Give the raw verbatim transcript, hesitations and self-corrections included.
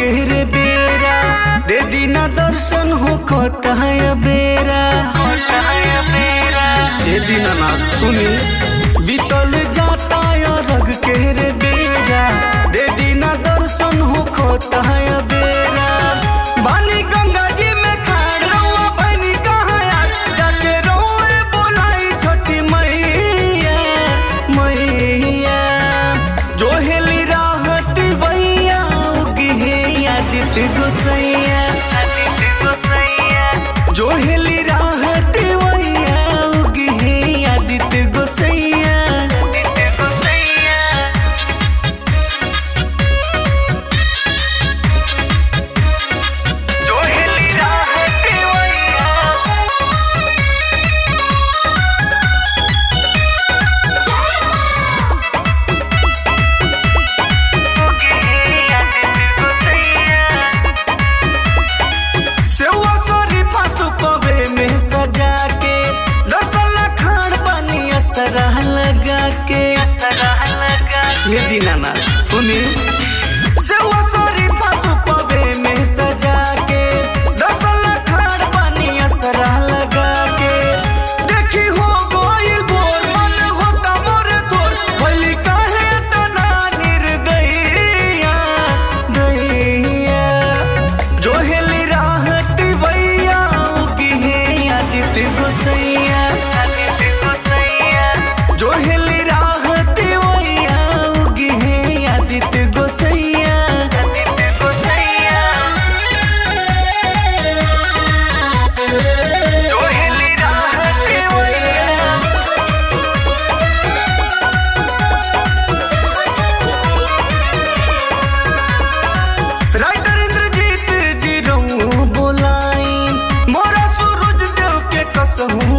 के रे बेरा दे दीना दर्शन हो खोता है बेरा दे दीना ना सुनी बीतल जाता रग के रे बेरा दे दीना दर्शन हो खोता है बेरा बानी गंगा जी में खाड़ रहुआ बनी कहाँ यार जाके रोए बोलाई छोटी मैया मैया जो हेली राहत वैया उगी है आदित गोसैया जो हेली राहत वैया उगी है आदित गोसैया लगा के ये दीना सुनी सेवा सरी पासु पवे में सजा के दस लखाड़ पानी असरा लगा के देखी हो गोइल बोर मन होता मोर तोर भली काहे तना निर्दयिया दैया जो हेली राहत वैया उगी है आदित गोसैया जो हेली राहत वैया उगी है आदित गोसैया जो हेली राहत वैया राइटर इंद्रजीत जी रहूं बोलाई मोरा सूरज देव के कसहूं